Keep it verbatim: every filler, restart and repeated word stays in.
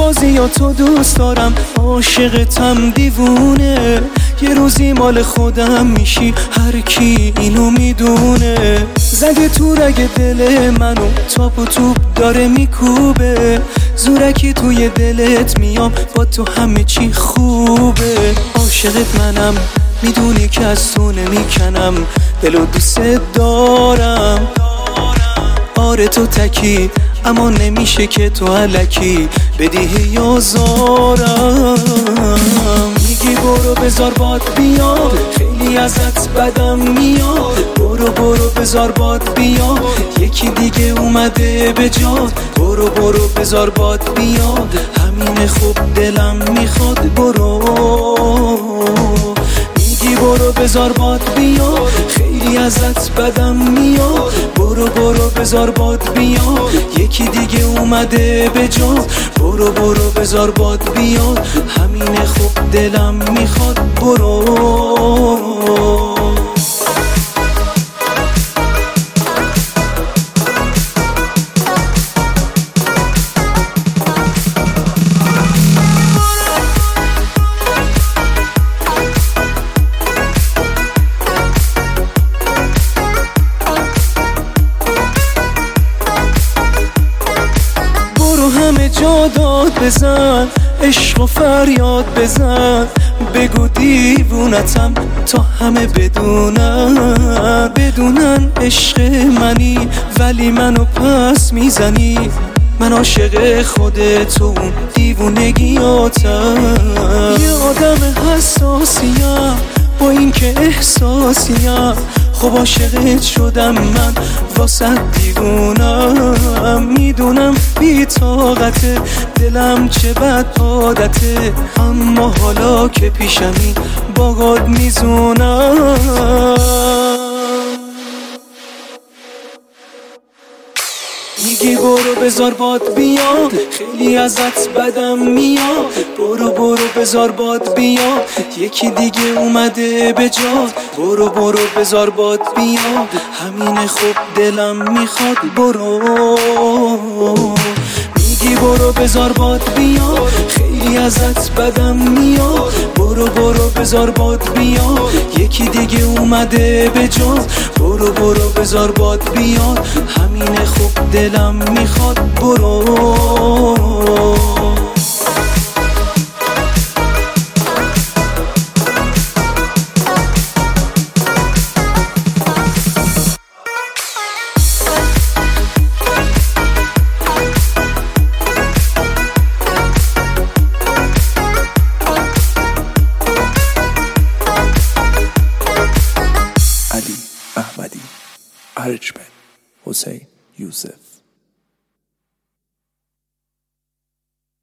بازی یا تو دوست دارم، عاشقتم دیوونه، یه روزی مال خودم میشی، هر کی اینو میدونه. زده تو رگ دل منو، تاپ و توپ داره میکوبه، زورکی توی دلت میام، با تو همه چی خوبه. عاشقت منم، میدونی که از تو نمیکنم، دلو دوست دارم. آره تو تکی، اما نمیشه که تو الکی بدی یا زارم. میگی برو بذار باد بیاد، خیلی ازت بدم میاد. برو برو بذار باد بیاد، یکی دیگه اومده به جاد. برو برو بذار باد بیاد، همین خوب دلم میخواد. برو میگی برو بذار باد بیاد، خیلی ازت بدم میاد. برو برو بذار باد بیاد، یکی دیگه اومده به جا. برو برو بذار باد بیاد، همین خوب دلم میخواد. برو همه جا داد بزن، عشق و فریاد بزن، بگو دیوونتم تا همه بدونن. بدونن عشق منی ولی منو پس میزنی، من عاشق خودتون دیوونگیاتم. یه آدم حساسیم با این که احساسیم، خب عاشقت شدم من واسه دیوونم. میدونم بی طاقته، دلم چه بد عادته، اما حالا که پیشمی باهات میزونم. میگی برو بذار باد بیاد، خیلی ازت بدم میاد. برو برو بذار باد بیاد، یکی دیگه اومده به جاد. برو برو بذار باد بیاد، همین خوب دلم میخواد. برو میگی برو بذار باد بیاد، خیلی ازت بدم میاد. برو برو بذار باد بیاد، یکی دیگه اومده به جا. برو برو بذار باد بیاد، همین خوب دلم میخواد. برو علی احمدی، ارجمند حسین یوسف.